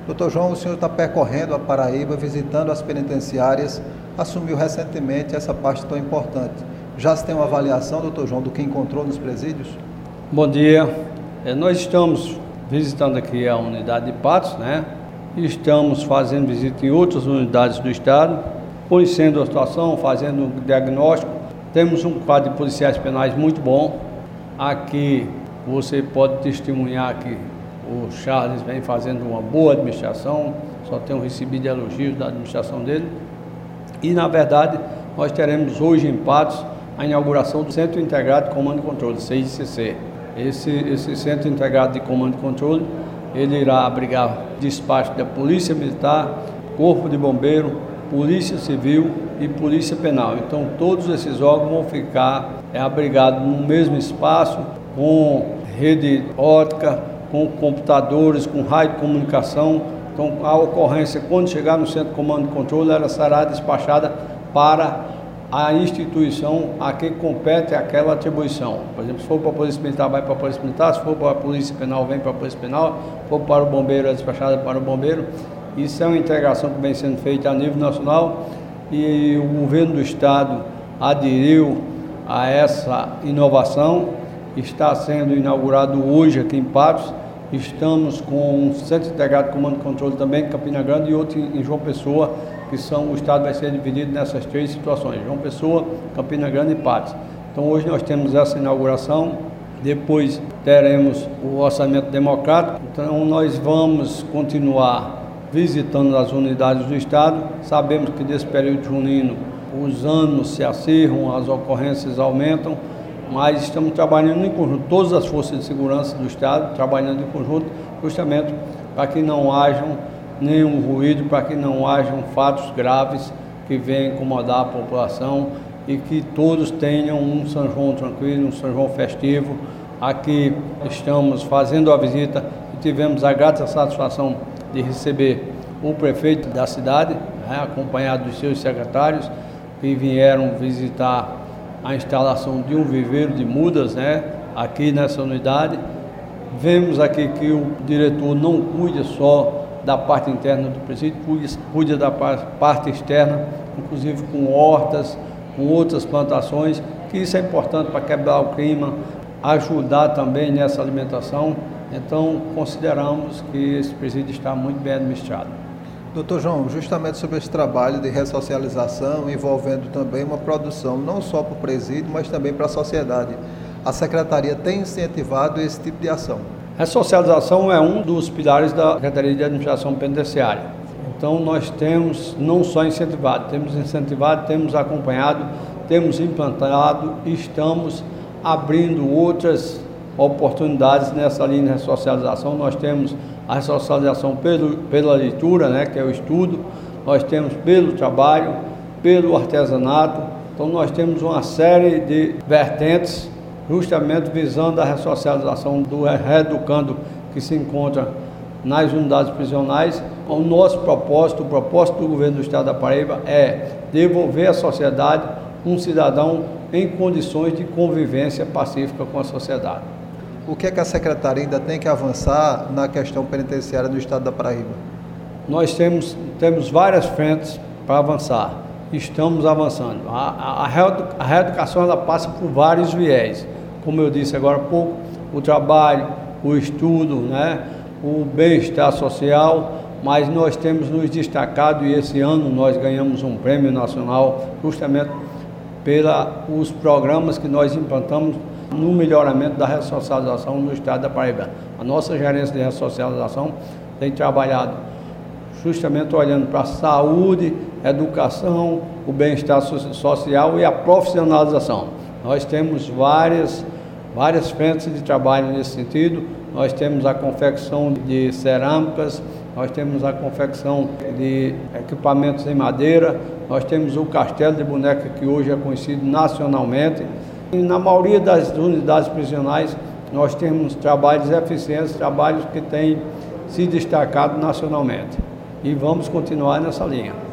Doutor João, o senhor está percorrendo a Paraíba, visitando as penitenciárias, assumiu recentemente essa parte tão importante. Já se tem uma avaliação, doutor João, do que encontrou nos presídios? Bom dia, nós estamos visitando aqui a unidade de Patos, né? Estamos fazendo visita em outras unidades do estado, conhecendo a situação, fazendo um diagnóstico. Temos um quadro de policiais penais muito bom. Aqui você pode testemunhar que o Charles vem fazendo uma boa administração, só tenho recebido elogios da administração dele. E, na verdade, nós teremos hoje em Patos a inauguração do Centro Integrado de Comando e Controle, CICC. Esse Centro Integrado de Comando e Controle, ele irá abrigar despacho da Polícia Militar, Corpo de Bombeiro, Polícia Civil e Polícia Penal. Então, todos esses órgãos vão ficar abrigados no mesmo espaço, com rede ótica, com computadores, com rádio de comunicação. Então, a ocorrência, quando chegar no Centro de Comando e Controle, ela será despachada para a instituição a que compete aquela atribuição. Por exemplo, se for para a Polícia Militar, vai para a Polícia Militar; se for para a Polícia Penal, vem para a Polícia Penal; se for para o Bombeiro, é despachada para o Bombeiro. Isso é uma integração que vem sendo feita a nível nacional e o governo do estado aderiu a essa inovação. Está sendo inaugurado hoje aqui em Patos. Estamos com um Centro Integrado de Comando e Controle também em Campina Grande e outro em João Pessoa, que o estado vai ser dividido nessas três situações: João Pessoa, Campina Grande e Patos. Então hoje nós temos essa inauguração, depois teremos o orçamento democrático. Então nós vamos continuar visitando as unidades do estado. Sabemos que desse período junino os anos se acirram, as ocorrências aumentam, mas estamos trabalhando em conjunto, todas as forças de segurança do estado trabalhando em conjunto, justamente para que não hajam nenhum ruído, para que não hajam fatos graves que venham incomodar a população e que todos tenham um São João tranquilo, um São João festivo. Aqui estamos fazendo a visita e tivemos a grata satisfação de receber o prefeito da cidade, acompanhado dos seus secretários, que vieram visitar a instalação de um viveiro de mudas, aqui nessa unidade. Vemos aqui que o diretor não cuida só da parte interna do presídio, cuida da parte externa, inclusive com hortas, com outras plantações, que isso é importante para quebrar o clima, ajudar também nessa alimentação. Então, consideramos que esse presídio está muito bem administrado. Doutor João, justamente sobre esse trabalho de ressocialização, envolvendo também uma produção não só para o presídio, mas também para a sociedade, a Secretaria tem incentivado esse tipo de ação? A socialização é um dos pilares da Secretaria de Administração Penitenciária. Então nós temos não só incentivado, temos acompanhado, temos implantado, estamos abrindo outras oportunidades nessa linha de ressocialização. Nós temos a ressocialização pela leitura, que é o estudo; nós temos pelo trabalho, pelo artesanato. Então nós temos uma série de vertentes justamente visando a ressocialização do reeducando que se encontra nas unidades prisionais. O nosso propósito, o propósito do governo do estado da Paraíba, é devolver à sociedade um cidadão em condições de convivência pacífica com a sociedade. O que é que a Secretaria ainda tem que avançar na questão penitenciária do estado da Paraíba? Nós temos várias frentes para avançar. Estamos avançando. A reeducação ela passa por vários viés. Como eu disse agora há pouco, o trabalho, o estudo, o bem-estar social, mas nós temos nos destacado e esse ano nós ganhamos um prêmio nacional justamente pelos programas que nós implantamos no melhoramento da ressocialização no estado da Paraíba. A nossa gerência de ressocialização tem trabalhado justamente olhando para a saúde, educação, o bem-estar social e a profissionalização. Nós temos várias frentes de trabalho nesse sentido. Nós temos a confecção de cerâmicas, nós temos a confecção de equipamentos em madeira, nós temos o castelo de boneca, que hoje é conhecido nacionalmente. E na maioria das unidades prisionais nós temos trabalhos eficientes, trabalhos que têm se destacado nacionalmente. E vamos continuar nessa linha.